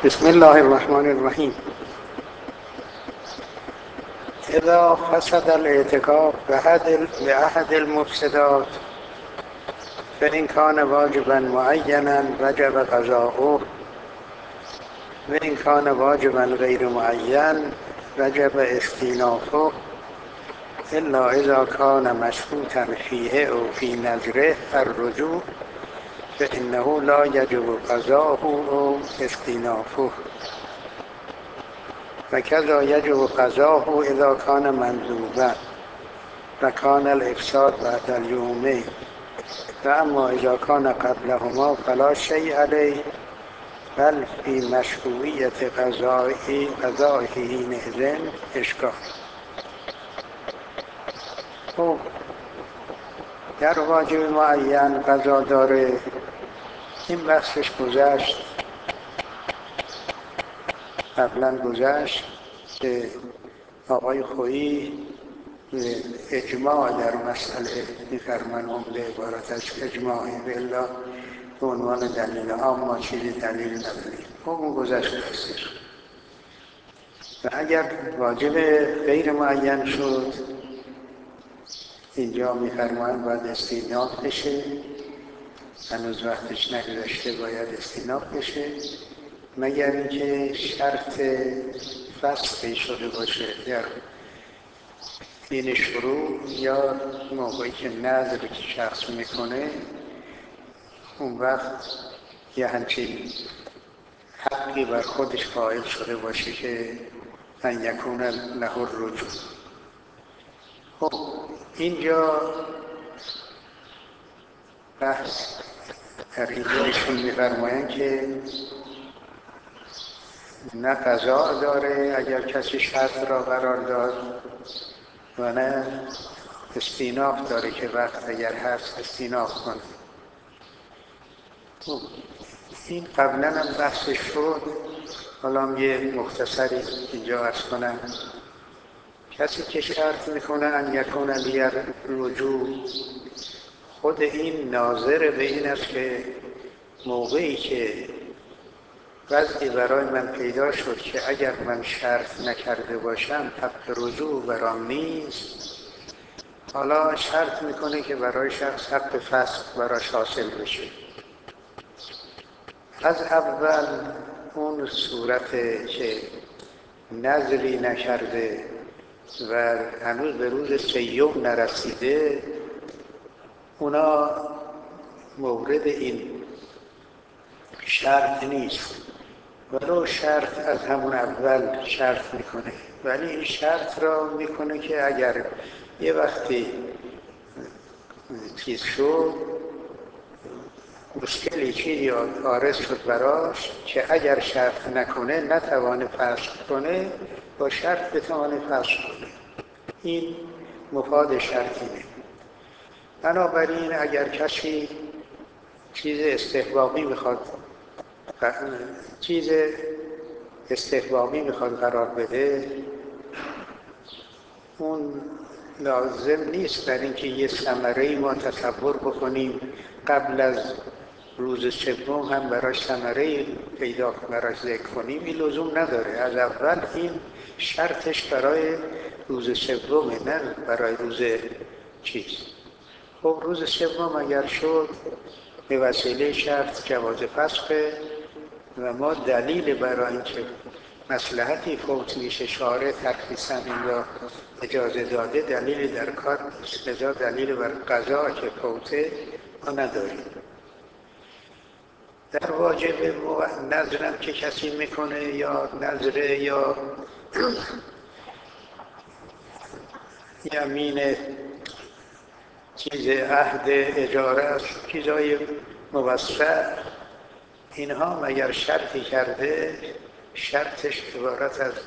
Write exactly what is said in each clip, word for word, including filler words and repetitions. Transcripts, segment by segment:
بسم الله الرحمن الرحیم. اذا فسد الاعتکاف بأحد المفسدات فإن كان واجبا معینا وجب قضاؤه وإن كان واجبا غیر معین وجب استئنافه الا اذا كان مشروطا فيه او في نذره الرجوع فإنه لا يجب قضاؤه او استئنافه وكذا يجب قضاؤه اذا كان مندوبا وكان الافساد بعد اليومين واما اذا كان قبلهما فلا شيء عليه بل في مشروعية قضائه قضائه حينئذ اشکال. خب در واجب معین قضا داره، این بحثش گذشت، قبلا گذشت که آقای خویی اجماع در مسئله می‌فرمان عمده عبارتش اجماعی بالله به عنوان دلیل عام ما چیزی دلیل نداریم. خب اون گذشته هستش و اگر واجب غیر معین شد اینجا می‌فرمان باید استئناف بشه، هنوز وقتش نگذشته باید استئناف بشه مگر اینکه شرط فسخ شده باشه در این شروع یا موقعی که نذر که شخص میکنه اون وقت یه همچین حقی بر خودش قائل شده باشه که ان یکون له الرجوع. خب اینجا بحث در اینجا ایشون می‌فرمایند که نه قضا داره اگر کسی شرط را قرار داد و نه استئناف داره که وقت اگر هست استئناف کنه. این قبلا هم بحثش شد، حالا یه مختصری اینجا عرض کنم. کسی که شرط میکنه ان یکون له رجوع، خود این ناظر به این است که موقعی که وضعی برای من پیدا شد که اگر من شرط نکرده باشم حق رجوع برام نیست، حالا شرط میکنه که برای شخص حق فسخ براش حاصل بشه. از اول اون صورت که نذری نکرده و هنوز به روز سیوم نرسیده، اونا مورد این شرط نیست، ولو شرط از همون اول شرط میکنه، ولی این شرط را میکنه که اگر یه وقتی چیز شد، مشکلی چیزی عارض شد براش که اگر شرط نکنه نتوانه فسخ کنه، با شرط بتوانه فسخ کنه. این مفاد شرطینه. بنابراین اگر کسی چیز استحبابی میخواد چیز استحبابی میخواد قرار بده، اون لازم نیست در اینکه یه ثمره‌ای ما تصور بکنیم قبل از روز سوم هم براش ثمره‌ای پیدا براش ذکر کنیم، این لزوم نداره. از اول این شرطش برای روز سومه، نه برای روز چیز. خب روز سوم اگر شد به وسیله شرط جواز فسخه و ما دلیل برای اینکه مصلحتی فوت میشه شارع ترخیصاً این را اجازه داده دلیل در کار نیست، لذا دلیل بر قضا که فوته ما نداریم. در واجب نذرم که کسی میکنه یا نذره یا یمین چیز عهد اجاره است، چیزای موسع، اینها مگر شرطی کرده شرطش عبارت از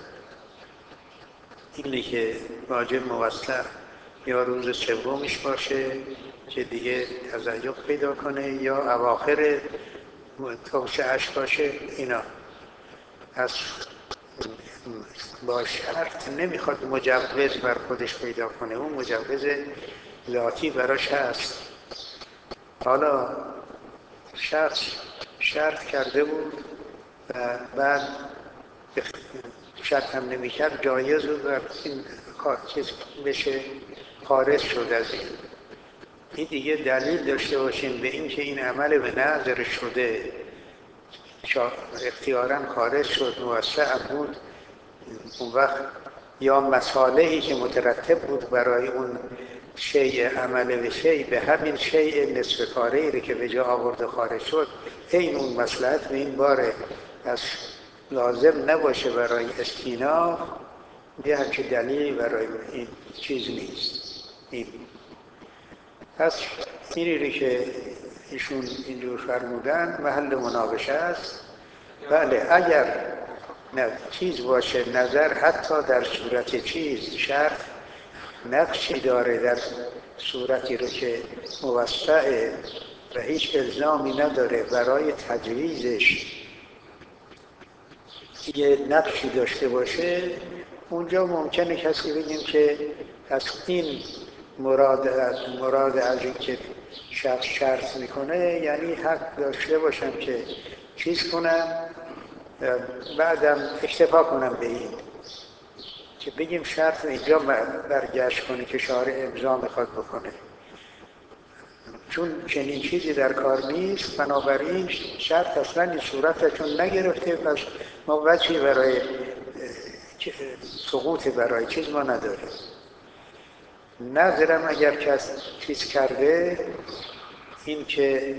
اینه که واجب موسع یا روز سومش باشه که دیگه تضیق پیدا کنه یا اواخر توسعه‌اش باشه. اینا از با شرط نمیخواد مجوز بر خودش پیدا کنه، اون مجوز ذاتی براش هست. حالا شخص شرط کرده بود و بعد شرط هم نمی کرد جایز بود و این چیز بشه خارج شد از این. این دیگه دلیل داشته باشیم به این که این عمل به نظر شده اختیاراً خارج شد موسع بود، اون وقت یا مصالحی که مترتب بود برای اون شیء عمل به شیء به همین شیء نصف کاره که به جا آورده خارج شد، این اون مصلحت به این باره از لازم نباشه برای استیناف، یه همچه دلیلی برای این چیز نیست. این پس اینی که ایشون اینجور فرمودن محل مناقشه است. بله اگر نه چیز باشه نظر حتی در صورت چیز شرط نقشی داره در صورتی رو که موسعه و هیچ الزامی نداره برای تجویزش یه نقشی داشته باشه، اونجا ممکنه کسی بگیم که از این مراد مراد از این که شخص شرط میکنه یعنی حق داشته باشم که چیز کنم بعدم اکتفا کنم به این که بگیم شرط اینجا برگشت کنی که شارع امضا میخواد بکنه، چون چنین چیزی در کار نیست، بنابراین شرط اصلا این صورت چون نگرفته، پس ما وجهی برای سقوط برای چیز ما نداریم. نظرم اگر کس چیز کرده، این که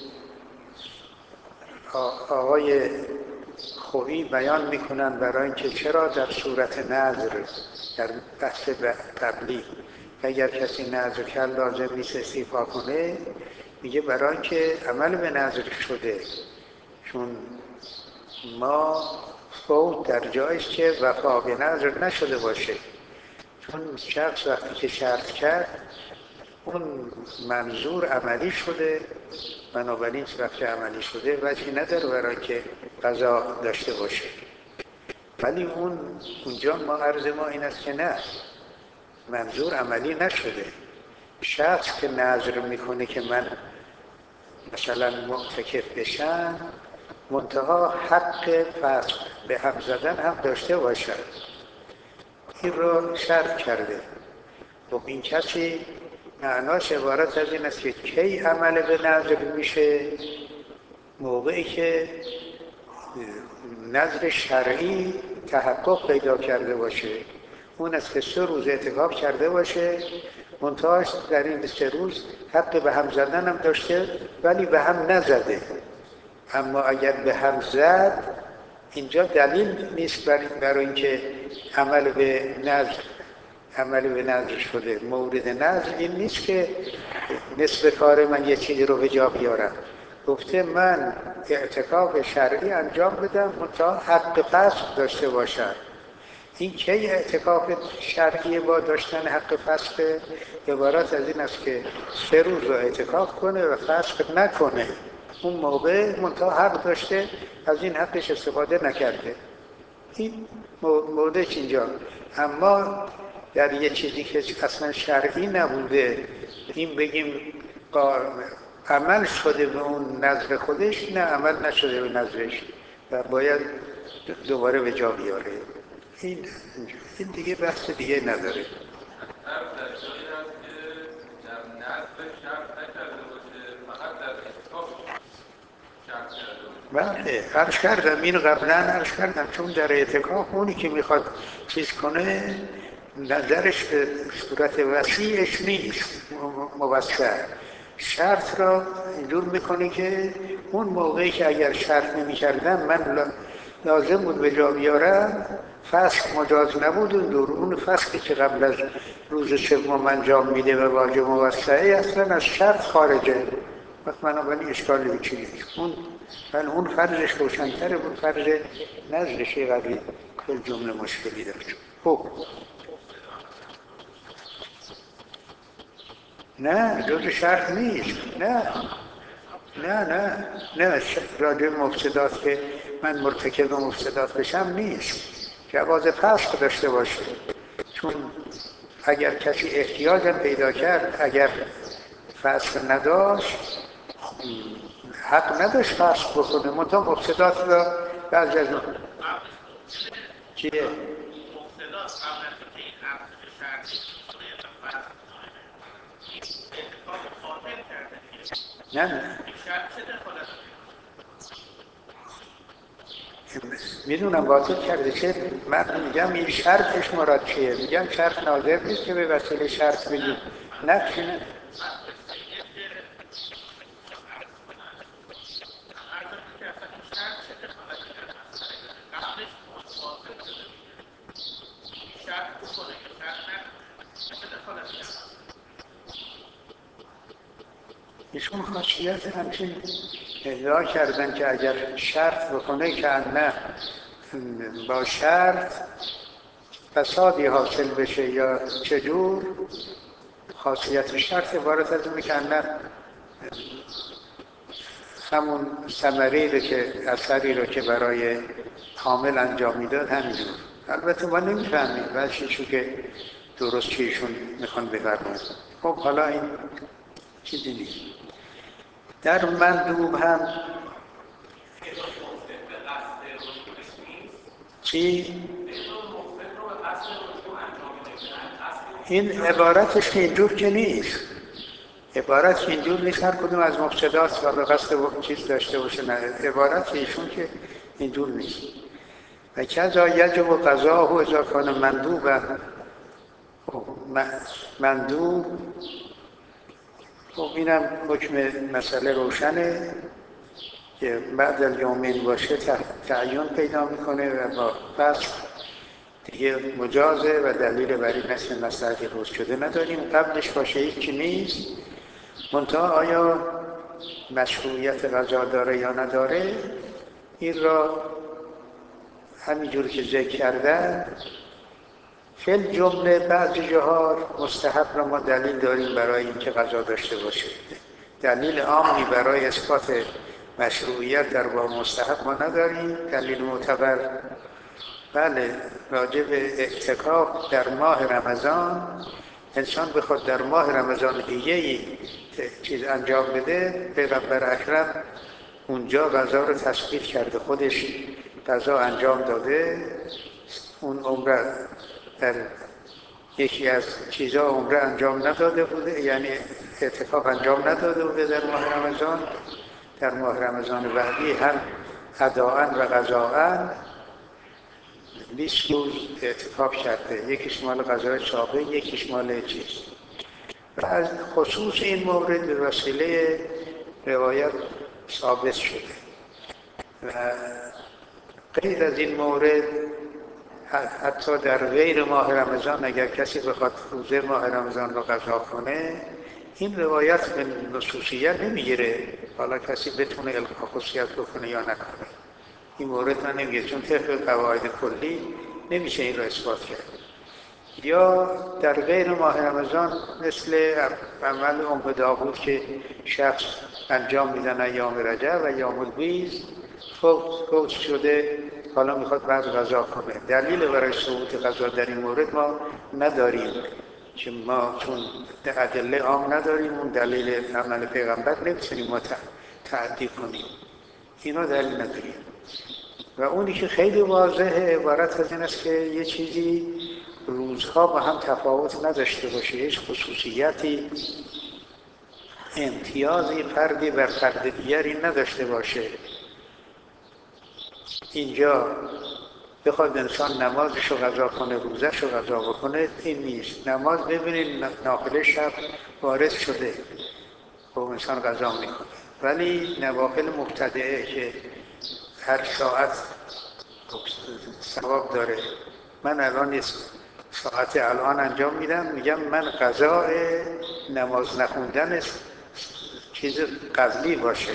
آقای خویی بیان میکنن برای اینکه چرا در صورت نظر در بحث قبلی اگر کسی نظر کرد لازم نیست استیفا کنه، میگه برای اینکه عمل به نظر شده، چون ما فوت در جایش که وفا به نظر نشده باشه، چون شخص وقتی که شرط کرد اون منظور عملی شده، بنابراین وقتی عملی شده وجهی نداره برای که قضا داشته باشه. ولی اون اونجا ما عرض ما این است که نه، منظور عملی نشده. شخص که نظر میکنه که من مثلا معتکف بشم، منتها حق فسق به هم زدن هم داشته باشد، این رو شرط کرده. و این کسی معناش عبارت از این است که کی عمل به نظر میشه؟ موقعی که نظر شرعی تحقق پیدا کرده باشه. اون است که سه روز اعتکاف کرده باشه، منتهاش در این سه روز حق به هم زدن هم داشته ولی به هم نزده. اما اگر به هم زد، اینجا دلیل نیست برای اینکه عمل به نظر عمل به نظر شده. مورد نظر این نیست که نصف کار من یه چیزی رو به جا بیارم. گفته من اعتکاف شرعی انجام بدم منتها حق فسق داشته باشم. این که اعتکاف شرعی با داشتن حق فسق عبارت از این است که سه روز رو اعتکاف کنه و فسق نکنه. اون موقع منتها حق داشته، از این حقش استفاده نکرده. این موردش اینجا. اما در یه چیزی که اصلا شرعی نبوده این بگیم عمل شده به اون نظر خودش، نه عمل نشده به نظرش و باید دوباره به جا بیاره. این این دیگه بحث دیگه نداره. بله عرض کردم، این قبلا عرض کردم، چون در اعتکاف اونی که میخواد چیز کنه نظرش به صورت وسیعش نیست، موسع شرط را اینجور میکنه که اون موقعی که اگر شرط نمی کردم من لازم بود به جا بیارم، فسق مجاز نبود، اون دور اون فسقی که قبل از روز سوم انجام میده و واجب موسعه اصلا از شرط خارجه. وقت بنابراین اشکالی به چی نیست. اون ولی اون فرضش روشن‌تره، اون فرض نظرش قبلی کل جمله مشکلی داشت. خب نه جز شرط نیست. نه نه نه نه راجع مفسدات که من مرتکب مفسدات بشم نیست، جواز فسق داشته باشه. چون اگر کسی احتیاج پیدا کرد، اگر فسق نداشت حق نداشت فسق بکنه، منتها مفسدات را بعضی از اون چیه؟ نه نه میدونم باطل کرده چه من میگم این شرطش مراد چیه؟ میگم شرط ناظر نیست که به وسیله شرط بگیم نقش نه ایشون خاصیت همچین ادعا کردن که اگر شرط بکنه که نه با شرط فسادی حاصل بشه یا چجور خاصیت شرط عبارت از اونه که نه همون ثمری رو که اثری رو که برای حامل انجام میداد همینجور. البته ما نمیفهمیم وجهشو که درست چیشون میخوان بفرمایند. خب حالا این چیزی نیست. در مندوب هم چی؟ این عبارتش که اینجور که نیست. عبارت اینجور نیست هر کدوم از مفسدات و به قصد چیز داشته باشه. نه عبارت ایشون که اینجور نیست. و کذا یجب و قضاه و اذا کان مندوبا مندوب. خب اینم حکم مسئله روشنه که بعد از یومین باشه تعیین پیدا میکنه و با بس دیگه مجازه و دلیل بر این مثل مسئله روز شده نداریم. قبلش باشه هیچی نیست. منتها آیا مشروعیت قضا داره یا نداره این را همینجور که ذکر کردن فی جمله بعضی جاها مستحب را ما دلیل داریم برای اینکه قضا داشته باشه. دلیل عامی برای اثبات مشروعیت در باب مستحب ما نداریم. دلیل معتبر بله راجع به اعتکاف در ماه رمضان انسان بخواد در ماه رمضان دیگه ای چیز انجام بده پیغمبر اکرم اونجا قضا رو تثبیت کرده خودش قضا انجام داده. اون عمره در یکی از چیزها عمره انجام نداده بوده یعنی اعتکاف انجام نداده بوده در ماه رمضان. در ماه رمضان بعدی هم اداءً و قضاءً بیست روز اعتکاف کرده. یکیش مال قضای سابق یکیش مال چیز. و از خصوص این مورد به وسیله روایت ثابت شده و غیر از این مورد حتی در غیر ماه رمضان اگر کسی بخواد روزه ماه رمضان را قضا کنه این روایت به نصوصیت نمیگیره حالا کسی بتونه القا خصوصیت بکنه یا نکنه. این مورد من نمیگه چون طبق قواعد کلی نمیشه این را اثبات کرد. یا در غیر ماه رمضان مثل عمل ام داوود که شخص انجام میدن ایام رجب و ایام البیض فوت شده حالا میخواد بعد قضا کنه. دلیل برای ثبوت قضا در این مورد ما نداریم که ما چون ادله عام نداریم اون دلیل عمل پیغمبر نمیتونیم ما تعدی کنیم. اینا دلیل نداریم. و اونی که خیلی واضحه عبارت از این است که یه چیزی روزها با هم تفاوت نداشته باشه هیچ خصوصیتی امتیازی فردی بر فرد دیگری نداشته باشه. اینجا بخواد انسان نمازش رو قضا کنه روزش رو قضا بکنه این نیست. نماز ببینید نافله شب وارد شده خب انسان قضا میکنه. ولی نوافل مبتدعه که هر ساعت ثواب داره من الان ساعت الان انجام میدم میگم من قضا نماز نخوندن چیز قبلی باشه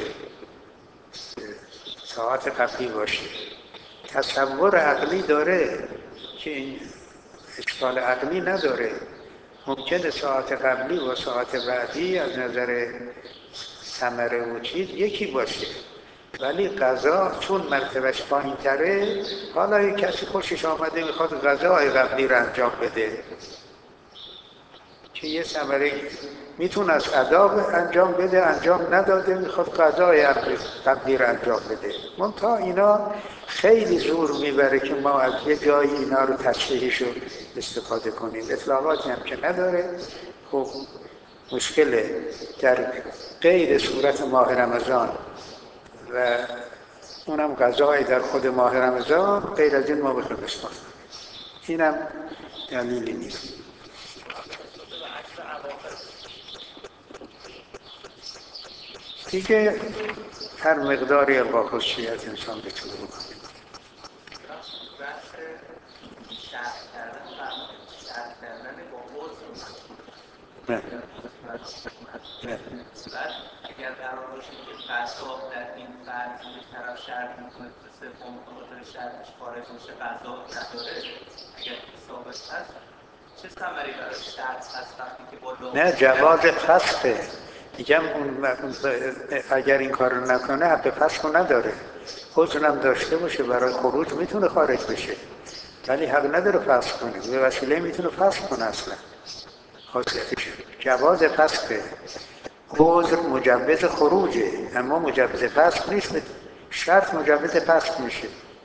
ساعت قبلی باشه. تصور عقلی داره که این اشکال عقلی نداره. ممکنه ساعت قبلی و ساعت بعدی از نظر ثمره و چیز یکی باشه ولی قضا چون مرتبهش پایین تره حالا یک کسی خوشش آمده میخواد قضای قبلی رو انجام بده که یه ثمره میتونه از عذاب انجام بده، انجام نداده، میخواد قضای تقدیر انجام بده. منتها اینا خیلی زور میبره که ما از یه جایی اینا رو تصحیحش رو استفاده کنیم. اطلاقاتی هم که نداره. خب مشکله در غیر صورت ماه رمضان و اونم غذای در خود ماه رمضان، غیر از این ما بخوایم استفاده کنیم. اینم دلیلی نیست. دیگه هر مقداری القا خصوصیت انسان بتونه بکنه. نه نه اگر قرار باشه که قضا در این فرض یک طرف شرط میکنه که سوم بخاطر شرطش خارج میشه قضا نداره، اگر این ثابت هست چه ثمری برای شرط هست وقتی که با نه جواز فسخه. میگم اون اگر این کار رو نکنه حق فسخ نداره. عذرم داشته باشه برای خروج میتونه خارج بشه، ولی حق نداره فسخ کنه. به وسیله میتونه فسخ کنه. اصلا خاصیتش جواز فسخه. عذر مجوز خروجه، اما مجوز فسخ نیست. شرط مجوز فسخ میشه.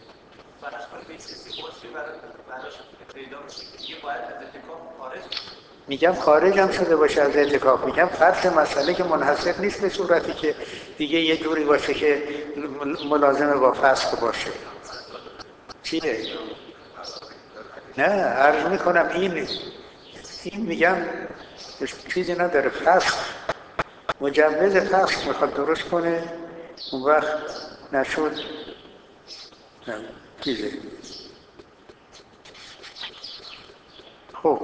میگم خارج هم شده باشه از اعتکاف. میگم فرض مسئله که منحصر نیست به صورتی که دیگه یه جوری باشه که ملازمه با فسخ باشه. چیه؟ نه عرض میکنم این این میگم چیزی نداره. فسخ مجوز فسخ میخواد درست کنه، اون وقت نشد چیزه. خب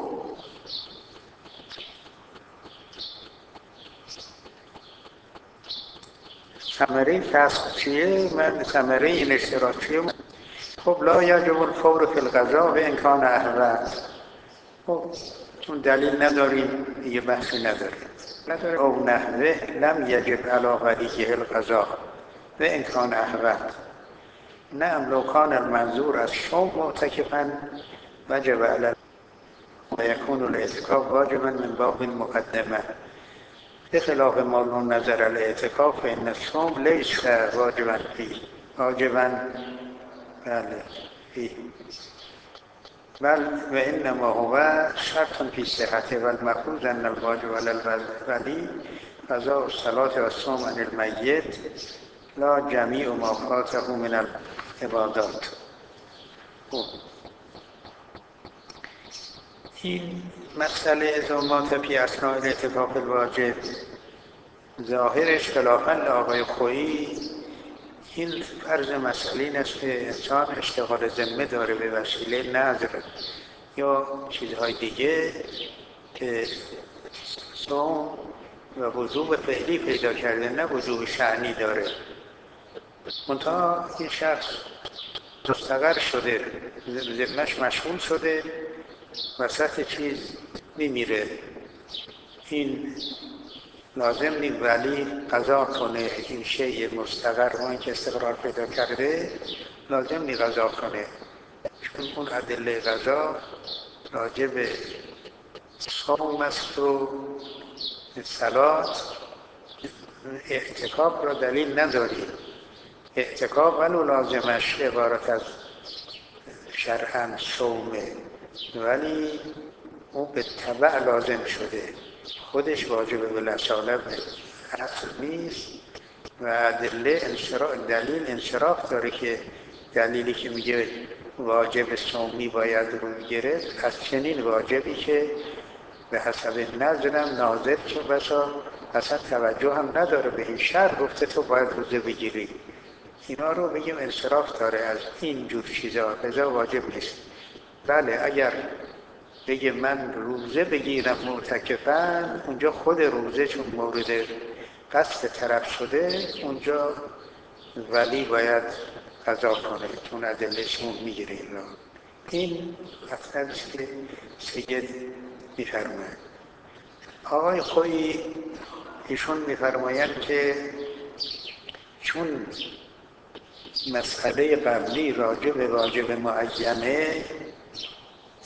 ثمره فسخ چیه؟ من ثمره این اشتراک چیه؟ خب لا یجب الفور فی القضاء و ان کان احوط. خب چون دلیل نداریم یه بحثی نداریم نداره. او نحوه لم یجب علی ولیه القضاء و ان کان احوط. نعم لو کان المنظور از صوم معتکفا وجب علی و یکون الاعتکاف واجبا من باب المقدمه بخلاف ما لو نظر الاعتکاف فان الصوم لیس واجبا فيه واجبا بله فيه بل و انما هو شرط فی صحته و المفروض ان الواجب علی الولی قضاء الصلاة و الصوم عن المیت لا جمیع ما فاته من العبادات. این مسئله ازامات فی اثناء الاعتکاف الواجب ظاهرش خلافاً لآقای خویی این فرض مسئله این است که انسان اشتغال ذمه داره به وسیله نذر یا چیزهای دیگه که صوم و وجوب فعلی پیدا کرده، نه وجوب شأنی داره. منتها این شخص مستقر شده، ذمه‌اش مشغول شده، وسط چیز میمیره. این لازم نیست ولی قضا کنه این شیء مستقر و این که استقرار پیدا کرده لازم نیست قضا کنه، چون اون ادله قضا راجع به صوم است و صلات. اعتکاف را دلیل نداری. اعتکاف ولو لازمش عبارت از شرعاً صومه، ولی اون به تبع لازم شده، خودش واجب بالاصالت اصل نیست و ادله انصراف دلیل انصراف داره که دلیلی که میگه واجب صومی باید رو گرفت از چنین واجبی که به حسب نظرم ناظر که بسا اصلا توجه هم نداره به این شرط، گفته تو باید روزه بگیری. اینا رو بگیم انصراف داره از این جور چیزا، رضا واجب نیست. بله اگر بگه من روزه بگیرم معتکفاً، اونجا خود روزه چون مورد قصد طرف شده اونجا ولی باید قضا کنه چون ادله صوم میگیره. اینا این مطلبی است که سید میفرماید. آقای خویی ایشون میفرمایند که چون مسئله قبلی راجع به واجب معینه،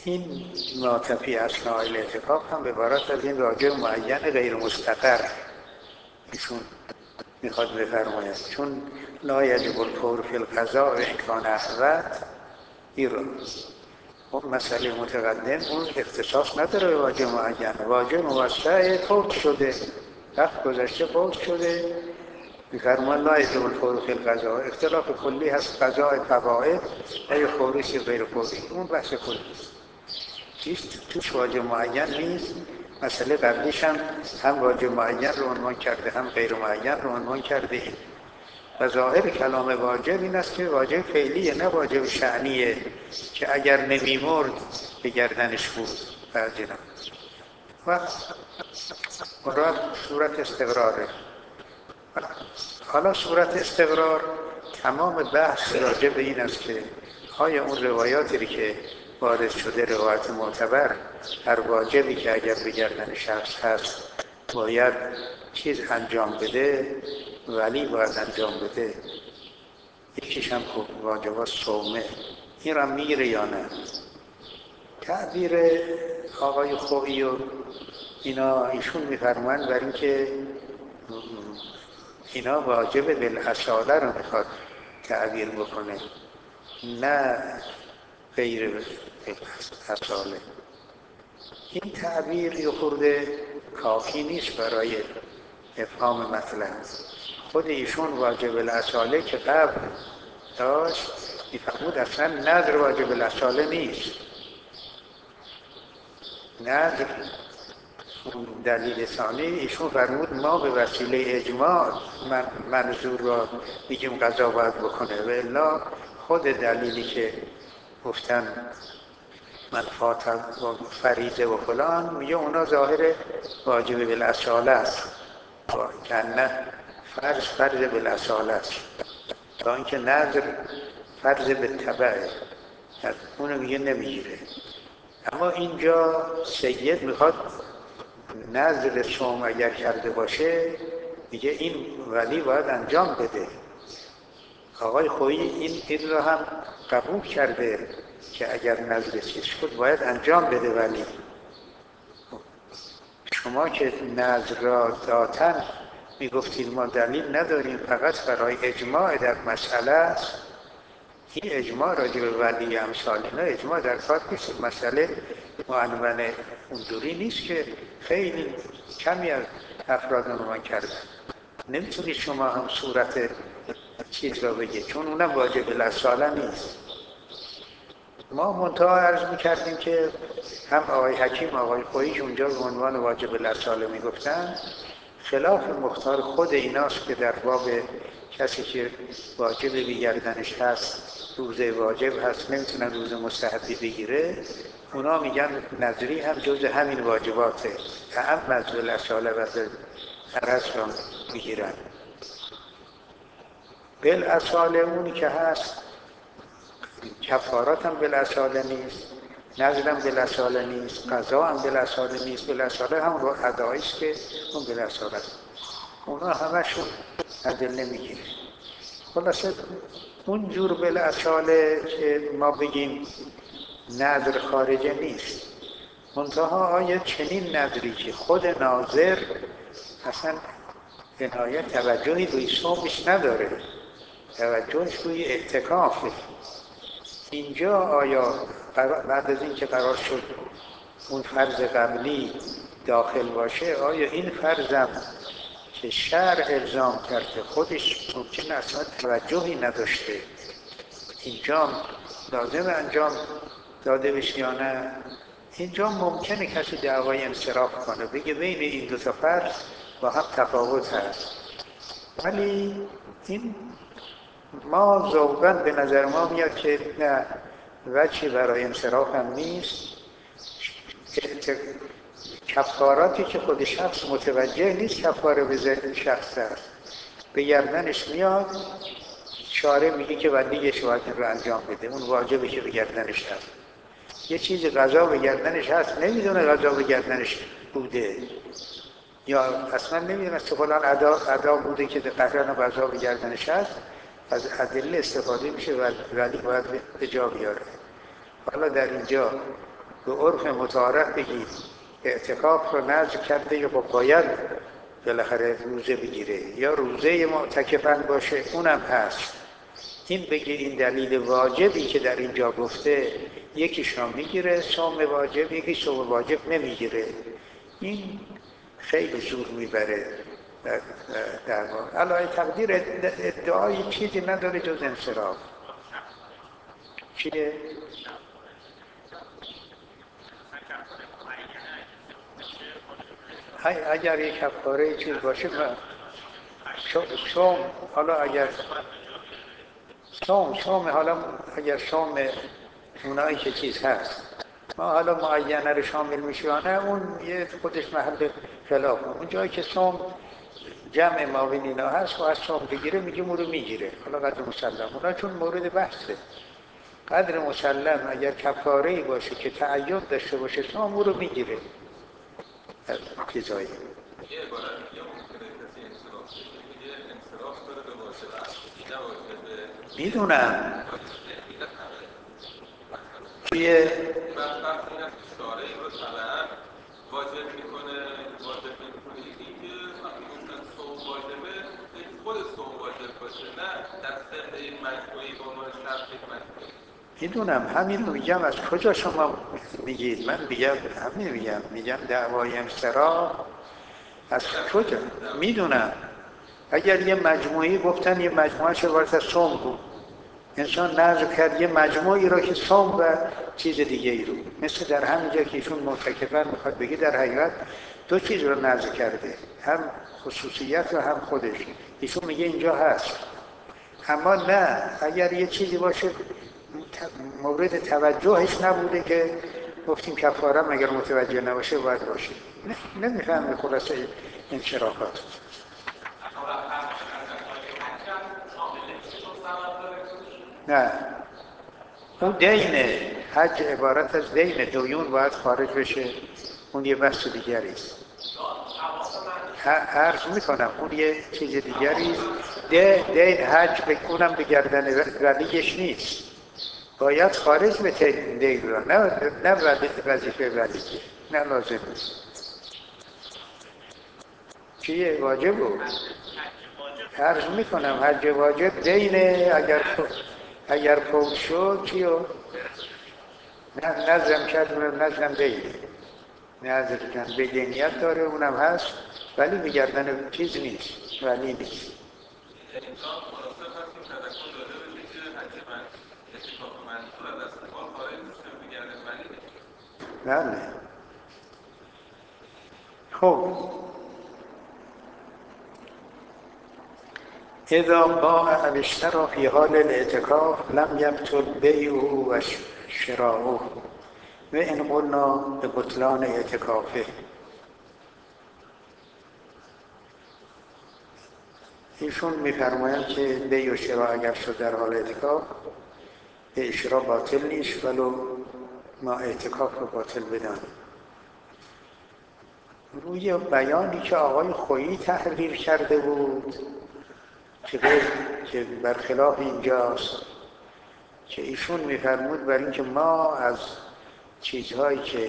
این ناطفی اثناء الاعتکاف هم عبارت از این راجع معین غیر مستقر ایشون میخواد بفرماید، چون لا یجب الفور فی القضاء و امکان احوت این را اون مسئله متقدم اون اختصاص نداره به واجب معین. واجب موسع فوت شده، وقت گذشته فوت شده، میفرمان لا یجب الفور فی القضاء. اختلاف کلی هست قضاء فوائد یا فوری سی غیر فوری، اون بحث کلی چیست توش واجب معین نیست. مسئله قبلیش هم هم واجب معین رو عنوان کرده هم غیر معین رو عنوان کرده. و ظاهر کلام واجب این است که واجب فعلیه نه واجب شأنیه که اگر نمیمرد به گردنش بود فرجنم. و مراد صورت استقراره. حالا صورت استقرار تمام بحث راجع به این است که آیا اون روایاتی که وارد شده روایت معتبر هر واجبی که اگر به گردن شخص هست باید چیز انجام بده، ولی باید انجام بده. یکیش هم خب واجبات صومه، این را میگیره یا نه. تعبیر آقای خویی و اینا ایشون میفرمایند بر این که اینا واجب بالاصاله رو میخواد تعبیر بکنه نه غیر بالاصاله. این تعبیر یه خورده کافی نیست برای افهام مطلب. خود ایشون واجب بالاصاله که قبل داشت میفرمود اصلا نذر واجب بالاصاله نیست. نذر دلیل ثانی ایشون فرمود ما به وسیله اجماع من منظور را میگیم قضا باید بکنه و الا خود دلیلی که گفتن من فاتح و فریضه و فلان میگه اونا ظاهر واجب بالاصاله است که نه فرض فرض بالاصاله است تا اینکه نذر فرض به تبعه اونو میگه نمیگیره. اما اینجا سید میخواد نذر صوم اگر کرده باشه میگه این ولی باید انجام بده. آقای خویی این این را هم قبول کرده که اگر نذر چیز شد باید انجام بده. ولی شما که نذر را ذاتاً میگفتید ما دلیل نداریم فقط برای اجماع در مسئله است، این اجماع راجع به ولی امثال اینا اجماع در کار نیست. مسئله معنون اونجوری نیست که خیلی کمی از افراد عنوان کردن. نمیتونید شما هم صورت چیز را بگید چون اونم واجب الاصاله نیست. ما منتها عرض میکردیم که هم آقای حکیم آقای خویی که اونجا به عنوان واجب الاصاله میگفتن خلاف مختار خود ایناست که در باب کسی که واجب بگردنش هست روزه واجب هست نمیتونن روزه مستحبی بگیره، اونا میگن نظری هم جز همین واجباته اهم از بالاصاله و عرض را میگیرن. بالاصاله اونی که هست کفارات هم بالاصاله نیست، نذر هم بالاصاله نیست، قضا هم بالاصاله نیست. بالاصاله هم رو اداییست که اون بالاصاله اونا همشون ادله میگیره. خلاصه اون جور بالاصاله که ما بگیم نذر خارجه نیست. منتها آیا چنین نذری که خود ناظر اصلا عنایت توجهی روی صومش نداره، توجهش روی اعتکافه، اینجا آیا بعد از این که قرار شد اون فرض قبلی داخل باشه آیا این فرضم که شرع الزام کرده خودش ممکن اصلا توجهی نداشته اینجا لازم انجام داده بشه یا نه؟ اینجا ممکنه کسی دعوای انصراف کنه بگه بین این دو تا فرض با هم تفاوت هست، ولی این ما ذوقاً به نظر ما میاد که نه وجهی برای انصراف هم نیست. کفاراتی که خود شخص متوجه نیست کفاره به ذهن شخص هست به گردنش میاد، شارع میگه که ولیش باید رو انجام بده، اون واجبه که به گردنش هست. یه چیزی قضا به گردنش هست نمیدونه قضا به گردنش بوده یا اصلا نمیدونه فلان ادا ادا بوده که قطعا قضا به گردنش هست، از ادله استفاده میشه ولی باید به جا بیاره. حالا در اینجا به عرف متعارف بگید اعتکاف رو نذر کرده یا با باید بالاخره روزه بگیره یا روزه معتکفاً باشه، اونم هست. این بگه این دلیل واجبی که در اینجا گفته یکیش را میگیره صوم واجب، یکی صوم واجب نمیگیره، این خیلی زور میبره در واقع. علای تقدیر ادعای چیزی نداره جز انصراف. چیه؟ اگر یک کفاره چیز باشه صوم، حالا اگر صوم صوم حالا اگر صوم اونایی که چیز هست ما حالا معینه رو شامل میشه یا نه، اون یه خودش محل خلاف. اون جایی که صوم جمع ما بین اینا هست و از صوم بگیره میگیم اون رو میگیره، حالا قدر مسلم اونا چون مورد بحثه. قدر مسلم اگر کفاره‌ای باشه که تعین داشته باشه صوم اون رو میگیره. چیزایی یه عبارت دیگه ممکنه کسی انصراف بشه، میگه انصراف داره به واجبات، نه واجبه. میدونم چیه؟ بعد وقتی این است که شارعی رو طبعا واجب میکنه واجب نمیکنه. یکی که وقتی گفتن صوم واجبه خود صوم واجب باشه، نه در ضمن یک مجموعی به عنوان شرط یک مجموعی. میدونم همین رو میگم. از کجا شما میگید؟ من میگم همین میگم میگم دعوای انصراف از کجا؟ میدونم اگر یه مجموعی گفتن یه مجموعه چه عبارت از صوم بود، انسان نذر کرد یه مجموعی رو که صوم و چیز دیگه ای رو، مثل در همینجا که ایشون معتکفاً میخواد بگه در حقیقت دو چیز رو نذر کرده، هم خصوصیت و هم خودش. ایشون میگه اینجا هست. اما نه اگر یه چیزی باشه مورد توجهش نبوده که گفتیم کفاره مگر متوجه نباشه باید باشه، نمیفهمه خلاصه انصرافات. نه اون دینه، حج عبارت از دینه، دیون باید خارج بشه، اون یه بحث دیگری است. عرض میکنم اون یه چیز دیگری است. دین حج بکنم به گردن ولیش نیست، باید خارج به دین را، نه نه وظیفه ولی، نه لازم چیه واجب بود. عرض میکنم حج واجب دینه، اگر اگر فوت شد چیو نه نظرم کرد نظرم دینه، نظر کن به دینیت داره اونم هست ولی به گردن چیز نیست، ولی نیست. انسان خلاصه هست که تذکر داده بشه که حج من اتفاق منصور از استقبال خارج میشه به گردن ولی نیست. بله. خب اذا باع او اشتری فی حال الاعتکاف لم یبطل بیعه و شراؤه و ان قلنا به بطلان اعتکافه. ایشون میفرمایند که بیع و شراء اگر شد در حال اعتکاف، بیع شراء باطل نیست ولو ما اعتکاف رو باطل بدانیم. روی بیانی که آقای خویی تحریر کرده بود که برخلاف اینجاست، که ایشون میفرمود برای اینکه ما از چیزهایی که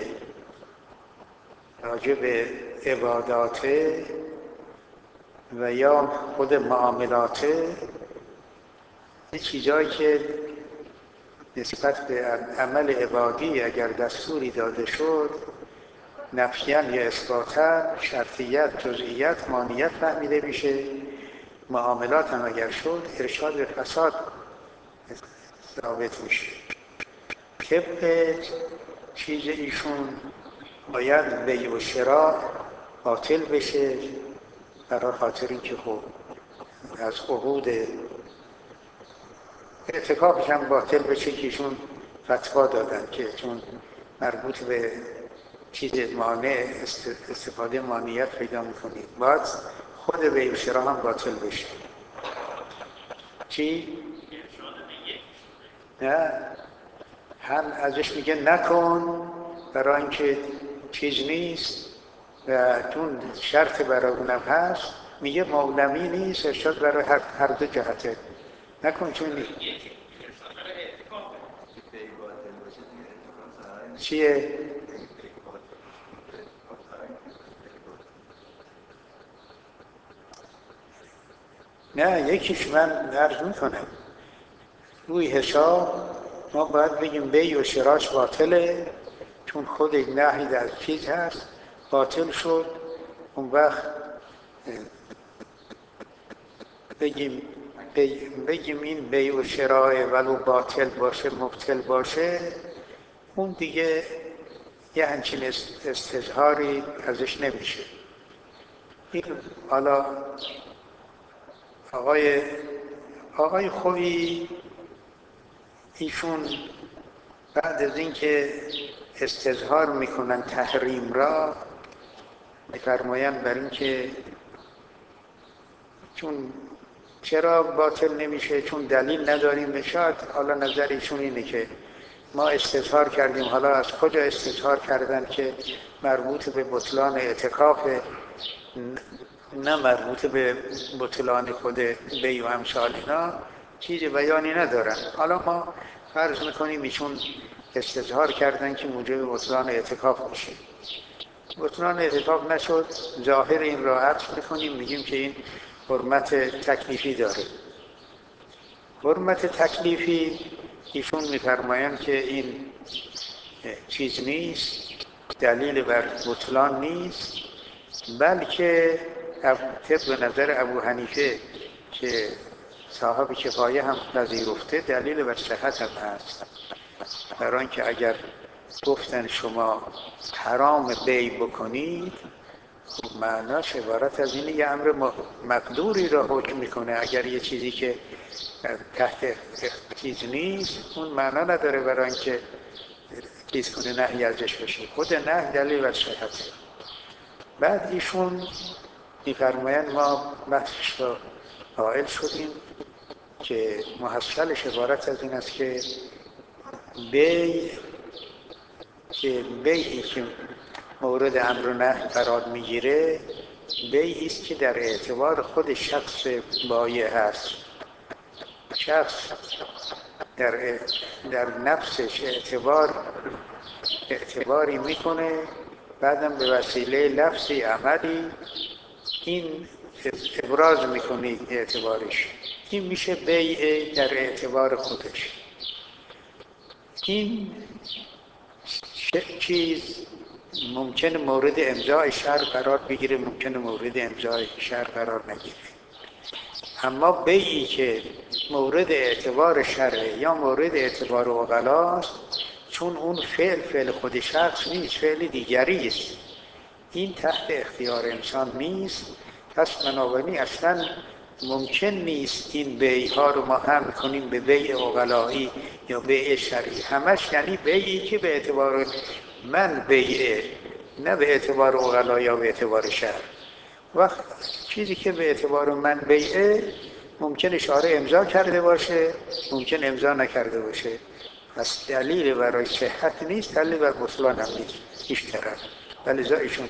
راجع به عباداته و یا خود معاملاته، این چیزهایی که نسبت به عمل عبادی اگر دستوری داده شد نفیاً یا اثباتاً، شرطیت، جزئیت، مانیت فهمیده میشه. معاملات هم اگر شد ارشاد به فساد ثابت میشه. طبق چیز ایشون باید بیع و شراء باطل بشه، برای خاطر اینکه خب از عقود اعتکافش هم باطل بشه که ایشون فتوا دادن که چون مربوط به چیز مانع استفاده مانعیت پیدا میکنید، باید خود بیع و شراء هم باطل بشه. چی؟ نه هم ازش میگه نکن برای اینکه چیز نیست و چون شرط برای اونم هست، میگه مولمی نیست، ارشاد برای هر, هر دو جهته نکن چون نیست. چیه؟ نه یکیش من عرض میکنم روی حساب ما باید بگیم بیع و شراش باطله، چون خود نهی در چیز هست باطل شد. اون وقت بگیم بگیم این بیع و شرای ولو باطل باشه مبطل باشه، اون دیگه یه همچین استظهاری ازش نمیشه. این حالا آقای آقای خویی ایشون بعد از اینکه استظهار میکنن تحریم را، میفرمایند بر اینکه چون چرا باطل نمیشه، چون دلیل نداریم. شاید حالا نظر ایشون اینه که ما استظهار کردیم. حالا از کجا استظهار کردن که مربوط به بطلان اعتکاف، نه مربوط به بطلان خود بیع و امثال اینا، چیز بیانی ندارن. حالا ما فرض میکنیم ایشون استظهار کردن که موجب بطلان اعتکاف میشه. بطلان اعتکاف نشد، ظاهر این را عطف میکنیم، میگیم که این حرمت تکلیفی داره. حرمت تکلیفی ایشون میفرمایند که این چیز نیست، دلیل بر بطلان نیست، بلکه طبق نظر ابو حنیفه که صاحب کفایه هم پذیرفته دلیل بر صحت هم هست. برای اینکه اگر گفتن شما حرام بیع بکنید، خب معناش عبارت از اینه یه امر مقدوری را حکم میکنه. اگر یه چیزی که تحت چیز نیست، اون معنا نداره برای اینکه چیز کنه نهی ازش بشه. خود نه دلیل بر صحته. بعد ایشون میفرمایند ما بحثش را قائل شدیم که محصلش عبارت از این است که بیع که بیعی که مورد امر و نهی قرار میگیره، بیعی است که در اعتبار خود شخص بایع هست. شخص در در نفسش اعتبار اعتباری میکنه، بعدم به وسیله لفظی عملی این ابراز میکنه اعتبارش. این میشه بیع در اعتبار خودش. این چیز ممکن مورد امضای شرع قرار بگیره، ممکن مورد امضای شرع قرار نگیره. اما بیعی که مورد اعتبار شرعه یا مورد اعتبار عقلاست، چون اون فعل فعل خود شخص نیست، فعل دیگری است، این تحت اختیار انسان نیست. پس بنابراین اصلا ممکن نیست این بیع ها رو ما هم کنیم به بیع عقلایی یا بیع شرعی. همش یعنی بیعی که به اعتبار من بیعه، نه به اعتبار عقلا یا به اعتبار شرع. وقت چیزی که به اعتبار من بیعه ممکن اشاره امضا کرده باشه، ممکن امضا نکرده باشه. پس دلیل برای صحت نیست، دلیل بر بطلان هم نیست هیچ طرف. ولی ایشون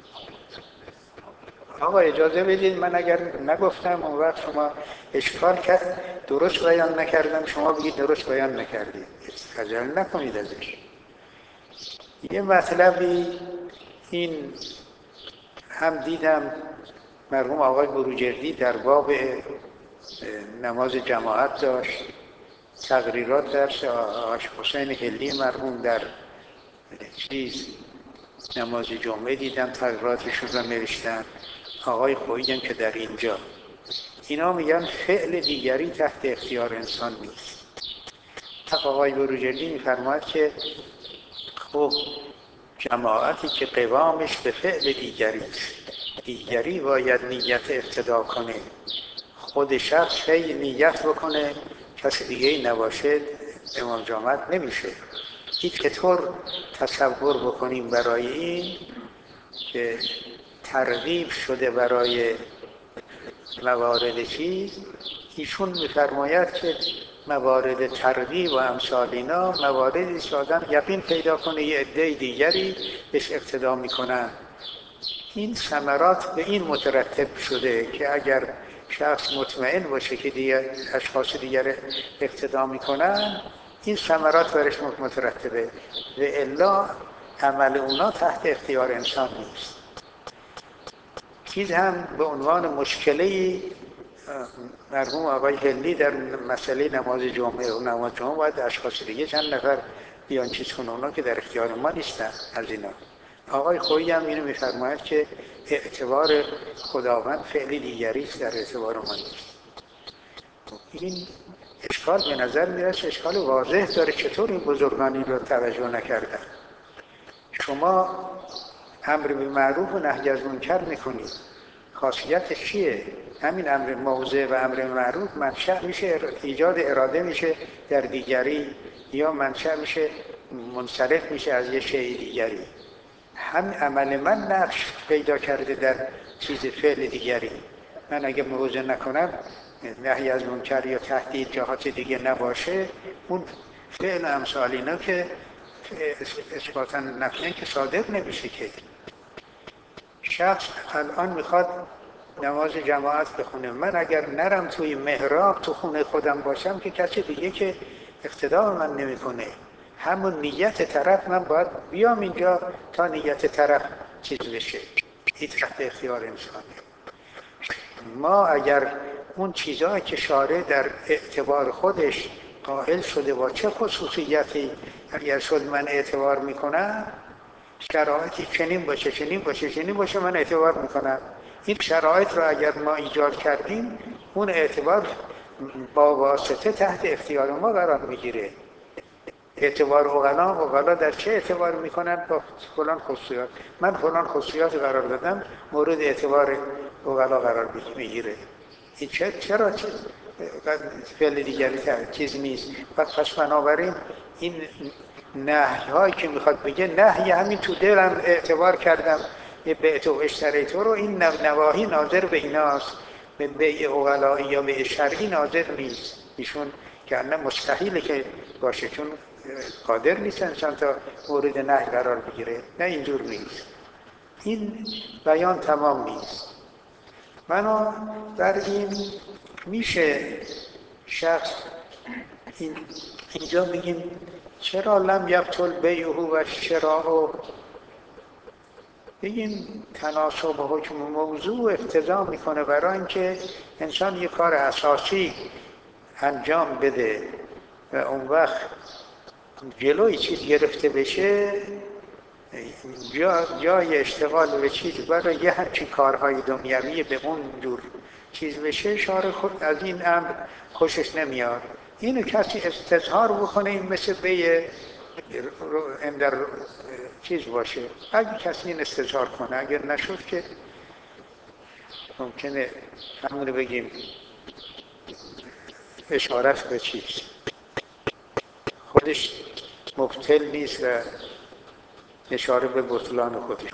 آقا اجازه بدید، من اگر نگفتم اون وقت شما اشکال کرد درست بیان نکردم، شما بگید درست بیان نکردید، خجل نکنید ازش. یه مطلبی این هم دیدم مرحوم آقای بروجردی در باب نماز جماعت داشت تقریرات در آقای حسین هلی مرحوم در چیز نماز جمعه دیدم تقریراتشون رو نوشتن. آقای خویی هم که در اینجا اینا میگن فعل دیگری تحت اختیار انسان نیست. آقای بروجردی میفرماید که خب جماعتی که قوامش به فعل دیگری دیگری باید نیت اقتدا کنه، خود شخص هی نیت بکنه، کسی دیگه ای نباشه، امام جماعت نمیشه. این چطور تصور بکنیم برای این که ترغیب شده برای موارد چیز؟ ایشون میفرماید که موارد ترغیب و امثال اینا مواردی که آدم یقین پیدا کنه یه عده دیگری بهش اقتدا میکنن. این ثمرات به این مترتب شده که اگر شخص مطمئن باشه که دیگر اشخاص دیگر اقتدا میکنن، این ثمرات برش مترتبه و الا عمل اونا تحت اختیار انسان نیست. چیز هم به عنوان مشکلی مرحوم آقای هلی در مسئله نماز جمعه و نماز جمعه باید اشخاص دیگه چند نفر بیان چیز کنه، اونا که در اختیار ما نیستن از اینا. آقای خویی هم اینو میفرماید که اعتبار خداوند فعلی دیگری است، در اعتبار ما نیست. این اشکال به نظر میرسه اشکال واضح داره، چطور این بزرگانی رو توجه نکردن. شما امر به معروف و نهی از منکر میکنید، خاصیتش چیه؟ همین امر موضع و امر معروف منشأ میشه ایجاد اراده میشه در دیگری، یا منشأ میشه منصرف میشه از یه شیء دیگری. هم عمل من نقش پیدا کرده در چیز فعل دیگری. من اگه موضع نکنم، نهی از منکر یا تهدید جهات دیگه نباشه، اون فعل امثال اینا که اثباتا نفیه که صادق نمیشه. که شخص الان میخواد نماز جماعت بخونه، من اگر نرم توی محراب تو خونه خودم باشم که کسی دیگه که اقتدا من نمیکنه. همون نیت طرف من باید بیام اینجا تا نیت طرف چیز بشه. این تحت اختیار انسانه. ما اگر اون چیزهایی که شارع در اعتبار خودش قائل شده با چه خصوصیتی اگر شد من اعتبار میکنم، شرایطی چنین باشه چنین باشه چنین باشه من اعتبار میکنم. این شرایط رو اگر ما ایجاد کردیم، اون اعتبار با واسطه تحت اختیار ما قرار میگیره. اعتبار عقلا، عقلا در چه اعتبار میکنن؟ با فلان خصوصیات. من فلان خصوصیات قرار دادم، مورد اعتبار عقلا قرار میگیره. این چرا چه فعل دیگری چیز نیست؟ پس بنابراین این نهی هایی که میخواد بگه، نهی همین تو دلم اعتبار کردم به تو اشتری تو رو، این نواهی ناظر به ایناست، به بیع عقلایی یا بیع شرعی ناظر نیست. ایشون که نه مستحیله که باشه، چون قادر نیست انسان تا مورد نهی قرار بگیره. نه اینجور نیست. این بیان تمام نیست. بنابراین میشه شخص این اینجا میگیم چرا لم یبطل بیعه و شراءه، بگیم تناسب حکم موضوع اقتضا میکنه برای اینکه انسان یک کار اساسی انجام بده و اون وقت جلوی چیز گرفته بشه، جا جای اشتغال به چیز برای یه همچین کارهای دنیوی به اون جور چیز بشه، شارع خود از این امر خوشش نمیاد. اینو کسی استظهار بکنه، این مثل بیع اندر چیز باشه. اگه کسی این استظهار کنه، اگر نشد که ممکنه همون بگیم اشارت به چیز خودش مبطل نیست و اشاره به بطلان خودش.